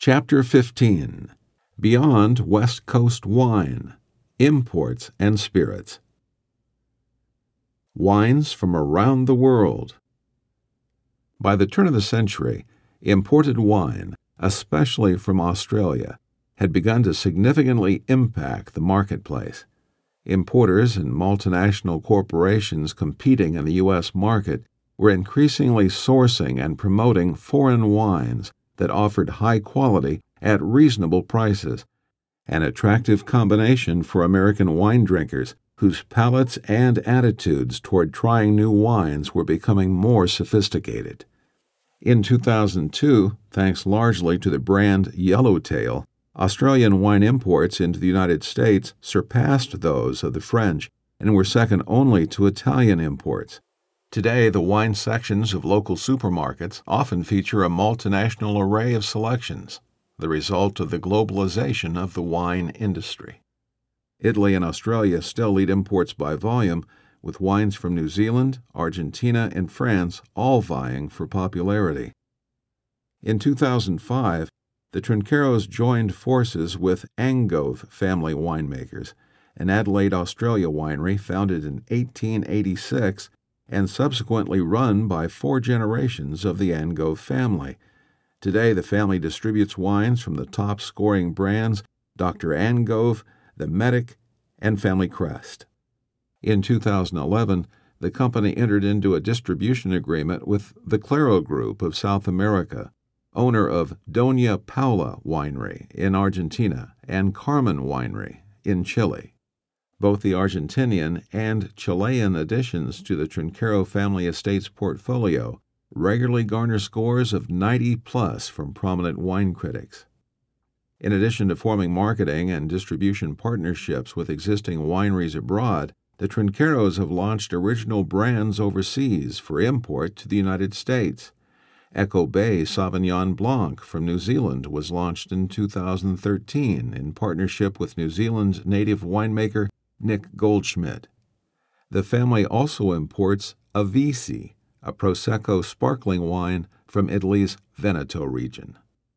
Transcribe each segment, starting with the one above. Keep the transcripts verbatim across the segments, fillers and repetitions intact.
Chapter fifteen. Beyond West Coast Wine, Imports and Spirits. Wines from around the world. By the turn of the century, imported wine, especially from Australia, had begun to significantly impact the marketplace. Importers and multinational corporations competing in the U S market were increasingly sourcing and promoting foreign wines that offered high quality at reasonable prices, an attractive combination for American wine drinkers whose palates and attitudes toward trying new wines were becoming more sophisticated. In two thousand two, thanks largely to the brand Yellowtail, Australian wine imports into the United States surpassed those of the French and were second only to Italian imports. Today, the wine sections of local supermarkets often feature a multinational array of selections, the result of the globalization of the wine industry. Italy and Australia still lead imports by volume, with wines from New Zealand, Argentina, and France all vying for popularity. In two thousand five, the Trincheros joined forces with Angove family winemakers, an Adelaide, Australia winery founded in eighteen eighty-six and subsequently run by four generations of the Angove family. Today, the family distributes wines from the top-scoring brands Doctor Angove, The Medic, and Family Crest. In two thousand eleven, the company entered into a distribution agreement with the Claro Group of South America, owner of Doña Paula Winery in Argentina and Carmen Winery in Chile. Both the Argentinian and Chilean additions to the Trinchero family estate's portfolio regularly garner scores of ninety plus from prominent wine critics. In addition to forming marketing and distribution partnerships with existing wineries abroad, the Trincheros have launched original brands overseas for import to the United States. Echo Bay Sauvignon Blanc from New Zealand was launched in two thousand thirteen in partnership with New Zealand native winemaker Nick Goldschmidt. The family also imports Avisi, a Prosecco sparkling wine from Italy's Veneto region.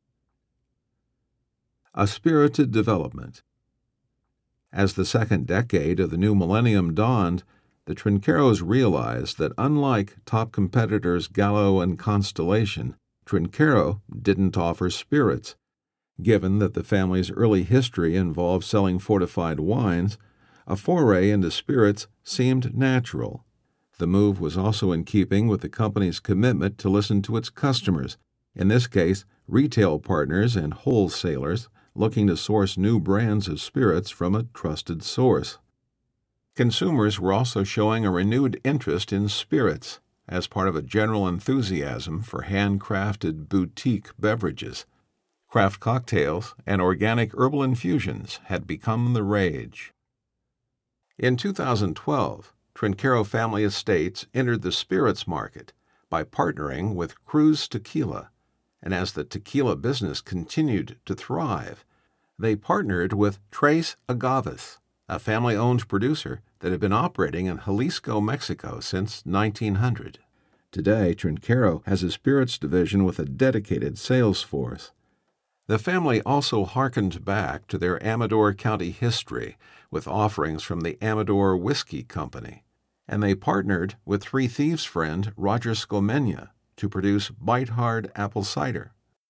A spirited development. As the second decade of the new millennium dawned, the Trincheros realized that unlike top competitors Gallo and Constellation, Trinchero didn't offer spirits. Given that the family's early history involved selling fortified wines, a foray into spirits seemed natural. The move was also in keeping with the company's commitment to listen to its customers, in this case, retail partners and wholesalers looking to source new brands of spirits from a trusted source. Consumers were also showing a renewed interest in spirits as part of a general enthusiasm for handcrafted boutique beverages. Craft cocktails and organic herbal infusions had become the rage. In two thousand twelve, Trinchero Family Estates entered the spirits market by partnering with Cruz Tequila, and as the tequila business continued to thrive, they partnered with Tres Agaves, a family-owned producer that had been operating in Jalisco, Mexico since nineteen hundred. Today, Trinchero has a spirits division with a dedicated sales force. The family also hearkened back to their Amador County history with offerings from the Amador Whiskey Company, and they partnered with Three Thieves' friend Roger Scomenya to produce Bite Hard apple cider.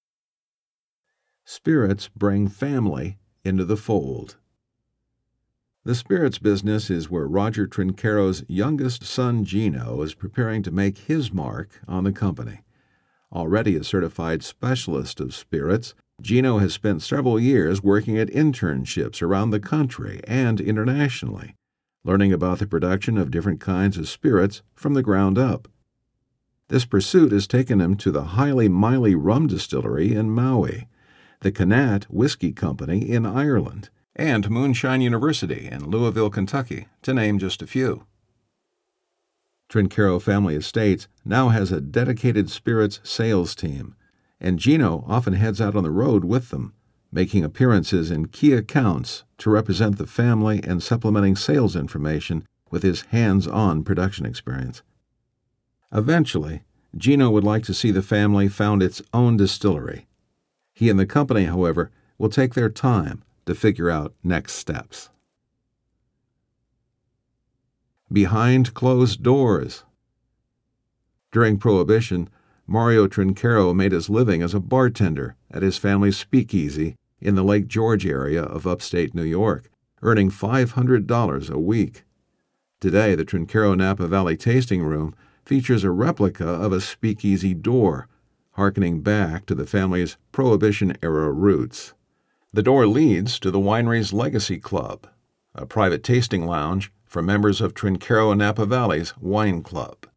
Spirits bring family into the fold. The spirits business is where Roger Trinchero's youngest son Gino is preparing to make his mark on the company. Already a certified specialist of spirits, Gino has spent several years working at internships around the country and internationally, learning about the production of different kinds of spirits from the ground up. This pursuit has taken him to the Highly Miley Rum Distillery in Maui, the Connaught Whiskey Company in Ireland, and Moonshine University in Louisville, Kentucky, to name just a few. Trinchero Family Estates now has a dedicated spirits sales team, and Gino often heads out on the road with them, making appearances in key accounts to represent the family and supplementing sales information with his hands-on production experience. Eventually, Gino would like to see the family found its own distillery. He and the company, however, will take their time to figure out next steps. Behind closed doors. During Prohibition, Mario Trinchero made his living as a bartender at his family's speakeasy in the Lake George area of upstate New York, earning five hundred dollars a week. Today, the Trinchero Napa Valley Tasting Room features a replica of a speakeasy door, harkening back to the family's Prohibition-era roots. The door leads to the winery's Legacy Club, a private tasting lounge for members of Trinchero Napa Valley's Wine Club.